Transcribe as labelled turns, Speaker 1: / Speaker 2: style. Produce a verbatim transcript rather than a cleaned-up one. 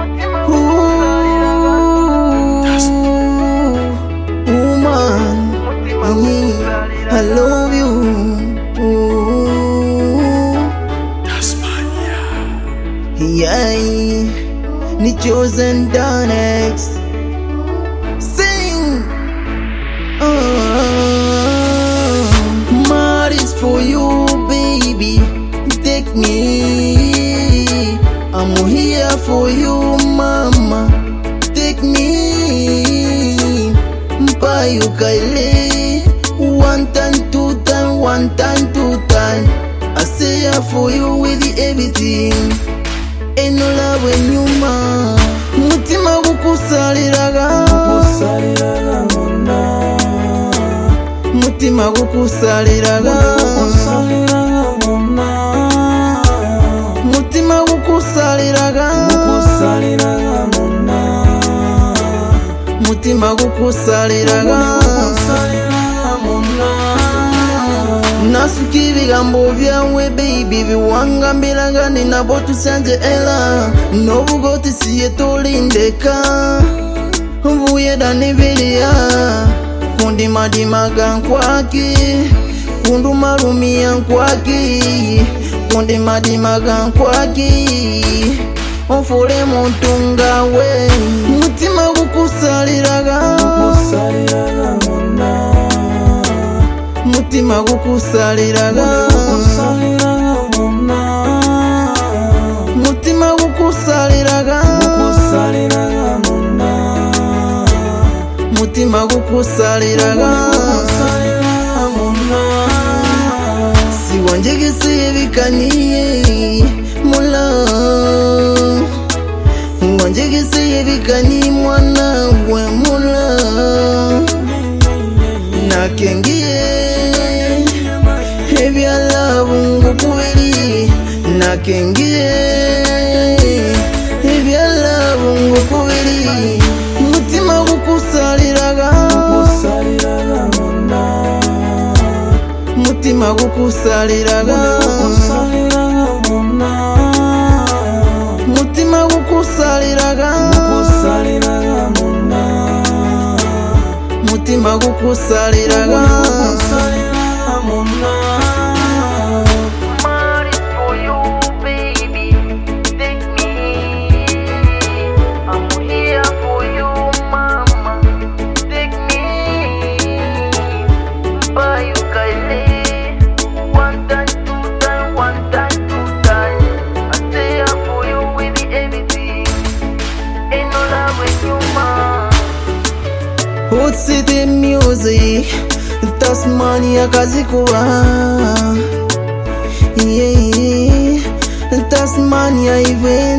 Speaker 1: Woman, I love you. Yeah, ni chosen the next. Sing. Uh, mad is for you, baby. Take me. I'm here for you, mama. Take me. Mpa you kaile. One time, two time, one time, two time. I say here for you with everything. Ain't no love when you ma. Mutima gukusaliraga,
Speaker 2: gukusaliraga mona.
Speaker 1: Mutima gukusaliraga,
Speaker 2: gukusaliraga mona.
Speaker 1: Mutima gukusaliraga,
Speaker 2: gukusaliraga mona.
Speaker 1: Mutima gukusaliraga,
Speaker 2: gukusaliraga mona.
Speaker 1: Nasuki ibigambo byawe baby biwangambiraga ninabo tusanje ela nobugoti siye tolindeka mvuye danibilia kundi madimaga nkwaki kundu marumia nkwaki kundi madimaga nkwaki onfule muntunga we mutima gukusaliraga
Speaker 2: gukusaliraga mona.
Speaker 1: Mutima gukusaliraga,
Speaker 2: gukusaliraga mona.
Speaker 1: Mutima gukusaliraga,
Speaker 2: gukusaliraga mona.
Speaker 1: Mutima gukusaliraga,
Speaker 2: gukusaliraga mona.
Speaker 1: Siwanjegese ebikaniye mula, wanjegese ebikani mwana we mula. Nakengie ebya love ngukubiri, nakengie ebya love ngukubiri. Mutima gukusaliraga,
Speaker 2: gukusaliraga mona.
Speaker 1: Mutima gukusaliraga,
Speaker 2: gukusaliraga mona.
Speaker 1: Mutima gukusaliraga,
Speaker 2: gukusaliraga mona.
Speaker 1: Mutima gukusaliraga,
Speaker 2: gukusaliraga mona.
Speaker 1: Mad is for you, baby. Take me. I'm here for you, mama. Take me. Buy you kaile. One time, two time, one time, two time. I stay here for you with everything. Ain't no love when you man. Hood City music, Tasmania kazikuwa. Yeah, Tasmania even.